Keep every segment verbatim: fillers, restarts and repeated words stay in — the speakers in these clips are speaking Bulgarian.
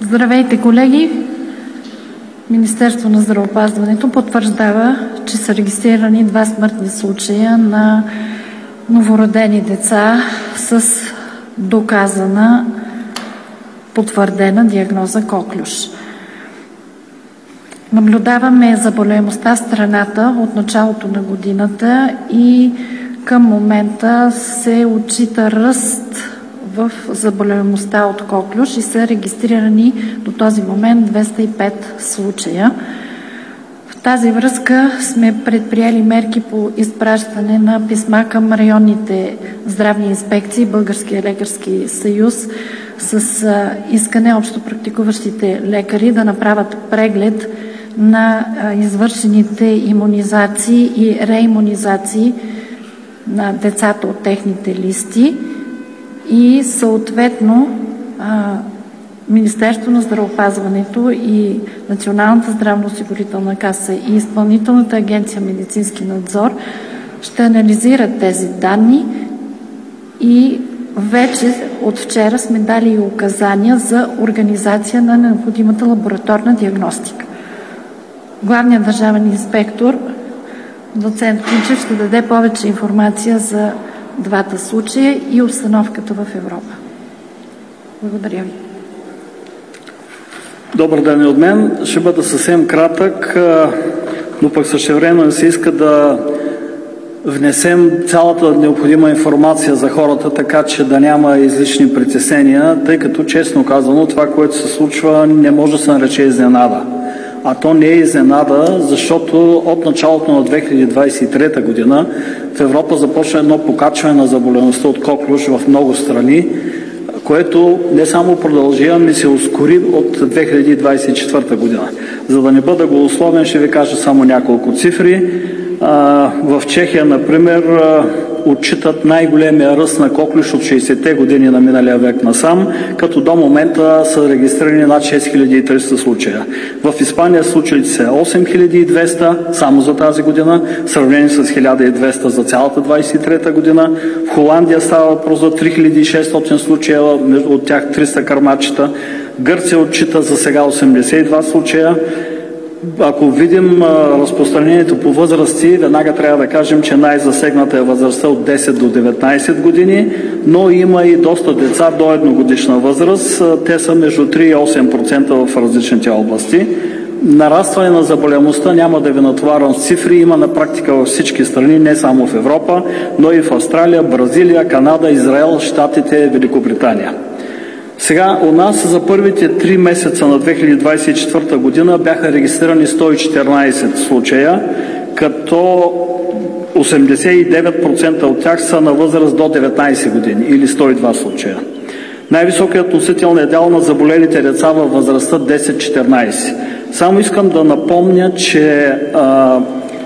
Здравейте, колеги! Министерството на здравеопазването потвърждава, че са регистрирани два смъртни случая на новородени деца с доказана, потвърдена диагноза коклюш. Наблюдаваме заболеваемостта в страната от началото на годината и към момента се отчита ръст в заболеваемостта от коклюш и са регистрирани до този момент двеста и пет случая. В тази връзка сме предприели мерки по изпращане на писма към районните здравни инспекции, Българския лекарски съюз с искане общо практикуващите лекари да направят преглед на извършените имунизации и реимунизации на децата от техните листи и съответно Министерството на здравеопазването и Националната здравноосигурителна каса и Изпълнителната агенция медицински надзор ще анализират тези данни и вече от вчера сме дали и указания за организация на необходимата лабораторна диагностика. Главният държавен инспектор, доцент Кунчев, ще даде повече информация за двата случая и обстановката в Европа. Благодаря ви. Добър ден и от мен. Ще бъда съвсем кратък, но пък същевременно се иска да внесем цялата необходима информация за хората, така че да няма излишни притеснения, тъй като, честно казано, това, което се случва, не може да се нарече изненада. А то не е изненада, защото от началото на две хиляди двадесет и трета година в Европа започна едно покачване на заболеваемостта от коклюш в много страни, което не само продължи, ами се ускори от две хиляди двадесет и четвърта година. За да не бъда голословен, ще ви кажа само няколко цифри. В Чехия, например, отчитат най-големия ръст на коклюш от шейсетте години на миналия век насам, като до момента са регистрирани над шест хиляди и триста случая. В Испания случаите са осем хиляди и двеста само за тази година, в сравнение с хиляда и двеста за цялата двадесет и трета година. В Холандия става въпрос за три хиляди и шестстотин случая, от тях триста кърмачета. Гърция отчита за сега осемдесет и два случая. Ако видим а, разпространението по възрасти, веднага трябва да кажем, че най-засегната е възрастта от десет до деветнадесет години, но има и доста деца до едногодишна възраст. Те са между три и осем процента в различните области. Нарастване на заболеваемостта няма да ви натоварвам с цифри. Има на практика във всички страни, не само в Европа, но и в Австралия, Бразилия, Канада, Израел, Щатите, Великобритания. Сега у нас за първите три месеца на две хиляди двадесет и четвърта година бяха регистрирани сто и четиринадесет случая, като осемдесет и девет процента от тях са на възраст до деветнадесет години или сто и два случая. Най-високият относителният дял на заболелите деца във възрастта десет четиринадесет. Само искам да напомня, че а,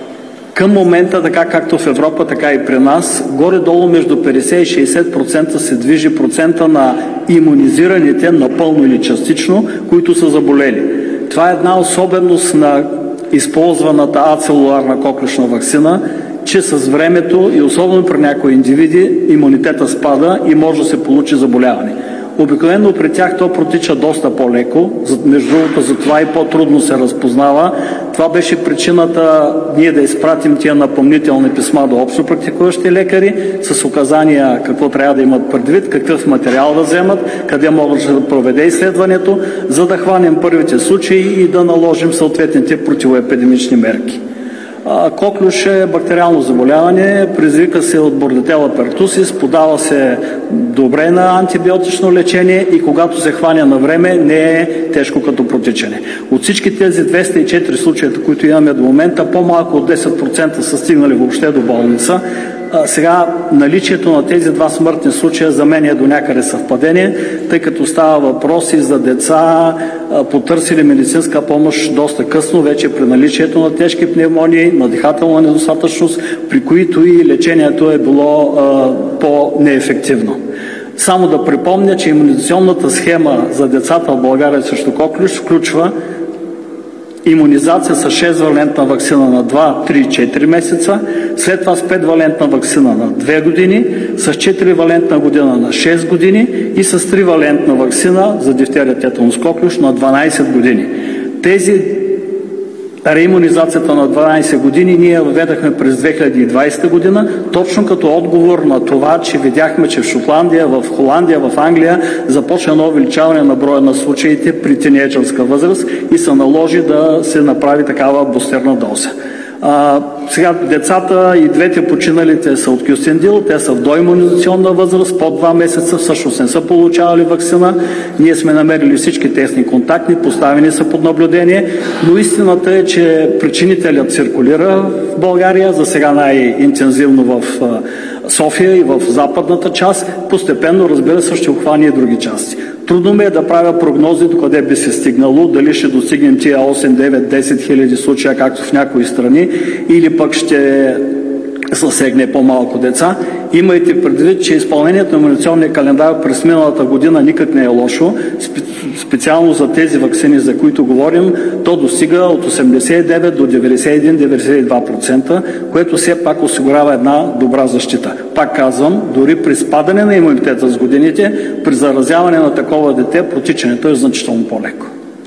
към момента, така както в Европа, така и при нас, горе-долу между петдесет и шейсет процента се движи процента на имунизираните, напълно или частично, които са заболели. Това е една особеност на използваната ацелуларна коклюшна ваксина, че с времето и особено при някои индивиди имунитета спада и може да се получи заболяване. Обикновено при тях то протича доста по-леко, между другото затова и по-трудно се разпознава. Това беше причината ние да изпратим тия напомнителни писма до общо практикуващи лекари с указания какво трябва да имат предвид, какъв материал да вземат, къде могат да проведе изследването, за да хванем първите случаи и да наложим съответните противоепидемични мерки. Коклюш е бактериално заболяване, предизвика се от бордетела пертусис, подава се добре на антибиотично лечение и когато се хване на време, не е тежко като протичане. От всички тези двеста и четири случая, които имаме до момента, по-малко от десет процента са стигнали въобще до болница. А, сега наличието на тези два смъртни случая за мен е до някъде съвпадение, тъй като става въпроси за деца, а, потърсили медицинска помощ доста късно, вече при наличието на тежки пневмонии, на дихателна недостатъчност, при които и лечението е било а, по-неефективно. Само да припомня, че имунизационната схема за децата в България срещу коклюш включва имунизация с шест-валентна ваксина на два, три, четири месеца, след това с пет-валентна ваксина на две години, с четири-валентна година на шест години и с три-валентна ваксина за дифтерия, тетанус, коклюш на дванадесет години. Тези реимунизацията на дванадесет години ние въведахме през две хиляди и двадесета година, точно като отговор на това, че видяхме, че в Шотландия, в Холандия, в Англия започна едно увеличаване на броя на случаите при тинейджърска възраст и се наложи да се направи такава бустерна доза. А, сега децата и двете починалите са от Кюстендил, те са в доимунизационна възраст, по два месеца всъщност не са получавали ваксина. Ние сме намерили всички тесни контактни, поставени са под наблюдение, но истината е, че причинителят циркулира в България, за сега най-интензивно в София и в западната част, постепенно, разбира се, ще обхване и други части. Трудно ми е да правя прогнози докъде би се стигнало, дали ще достигнем тия осем, девет, десет хиляди случая, както в някои страни, или пък ще засегне по-малко деца. Имайте предвид, че изпълнението на имунизационния календар през миналата година никак не е лошо. Специално за тези ваксини, за които говорим, то достига от осемдесет и девет до деветдесет и един до деветдесет и два процента, което все пак осигурява една добра защита. Пак казвам, дори при спадане на имунитета с годините, при заразяване на такова дете, протичането е значително по-леко.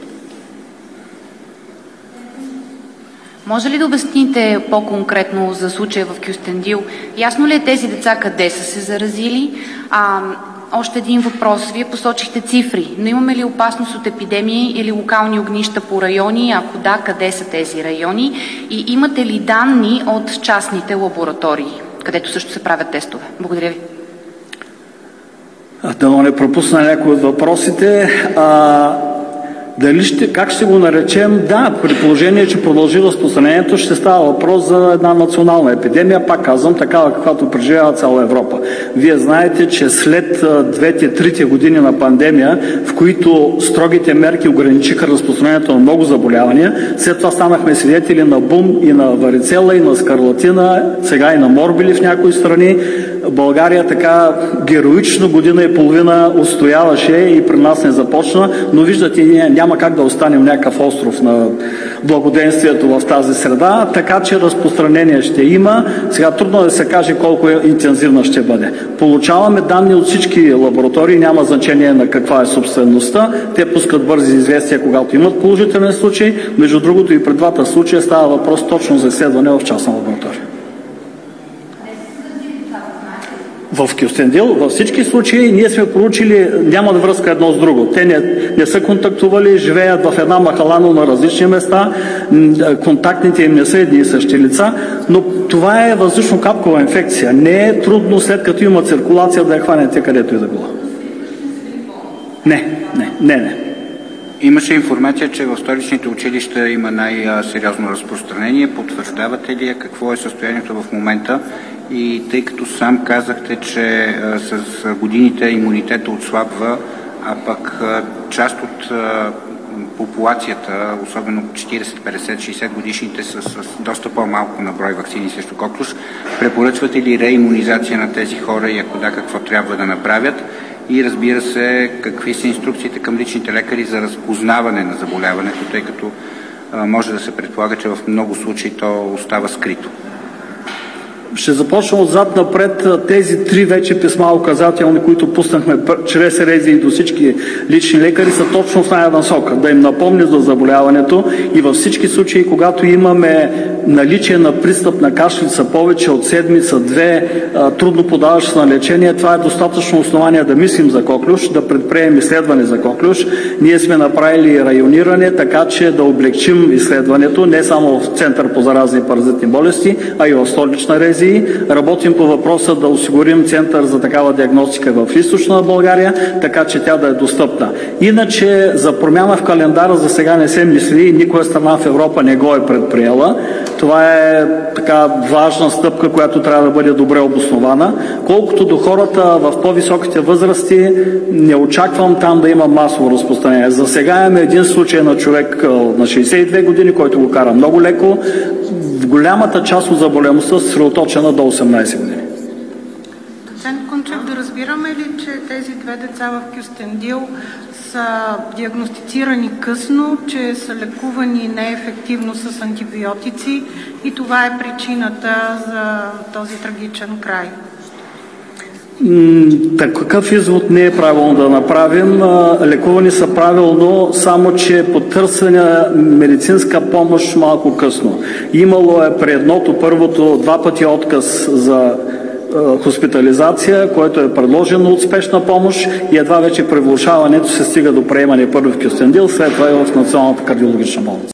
Може ли да обясните по-конкретно за случая в Кюстендил? Ясно ли е тези деца къде са се заразили? А, още един въпрос. Вие посочихте цифри, но имаме ли опасност от епидемии или локални огнища по райони? Ако да, къде са тези райони? И имате ли данни от частните лаборатории, където също се правят тестове? Благодаря ви. Да не пропусна някои от въпросите. А... Дали ще, как ще го наречем? Да, при положение, че продължи разпространението, ще става въпрос за една национална епидемия, пак казвам, такава каквато преживява цяла Европа. Вие знаете, че след двете, трите години на пандемия, в които строгите мерки ограничиха разпространението на много заболявания, след това станахме свидетели на бум и на варицела, и на скарлатина, сега и на морбили в някои страни. България така героично година и половина устояваше и при нас не започна, но виждате, ние няма как да останем някакъв остров на благоденствието в тази среда, така че разпространение ще има. Сега трудно да се каже колко е интензивна ще бъде. Получаваме данни от всички лаборатории, няма значение на каква е собствеността. Те пускат бързи известия, когато имат положителен случай. Между другото и при двата случая става въпрос точно за изследване в частна лаборатория. В Кюстендил, във всички случаи, ние сме проучили, няма да връзка едно с друго. Те не, не са контактували, живеят в една махала, но на различни места, контактните им не са едни и същи лица, но това е въздушно-капкова инфекция. Не е трудно, след като има циркулация, да я хванете където и да било. Не, не, не, не. Имаше информация, че в столичните училища има най-сериозно разпространение. Потвърждавате ли какво е състоянието в момента? И тъй като сам казахте, че а, с годините имунитета отслабва, а пък а, част от а, популацията, особено четиридесет, петдесет, шейсет годишните са с доста по-малко на брой ваксини срещу коклюш, препоръчвате ли реимунизация на тези хора и ако да, какво трябва да направят? И разбира се, какви са инструкциите към личните лекари за разпознаване на заболяването, тъй като а, може да се предполага, че в много случаи то остава скрито. Ще започна отзад напред. Тези три вече писма указателни, които пуснахме чрез рези до всички лични лекари, са точно в най насока. Да им напомня за заболяването и във всички случаи, когато имаме наличие на пристъп на кашлица повече от седмица, две, трудно подаващ на лечение, това е достатъчно основание да мислим за коклюш, да предприемем изследване за коклюш. Ние сме направили райониране, така че да облегчим изследването не само в Център по заразни паразитни болести, а и в столична рези. Работим по въпроса да осигурим център за такава диагностика в източна България, така че тя да е достъпна. Иначе за промяна в календара за сега не се мисли и никоя страна в Европа не го е предприела. Това е така важна стъпка, която трябва да бъде добре обоснована. Колкото до хората в по-високите възрасти, не очаквам там да има масово разпространение. За сега имаме един случай на човек на шейсет и две години, който го кара много леко. В голямата част от заболемостта е съсредоточена до осемнадесет години. Доцент Кунчев, да разбираме ли, че тези две деца в Кюстендил са диагностицирани късно, че са лекувани неефективно с антибиотици и това е причината за този трагичен край. Такъв извод не е правилно да направим. Лекувани са правилно, само че потърсена медицинска помощ малко късно. Имало е при едното, първото, два пъти отказ за хоспитализация, което е предложено от спешна помощ и едва вече при влошаването се стига до приемане първо в Кюстендил, след това и в Националната кардиологична болница.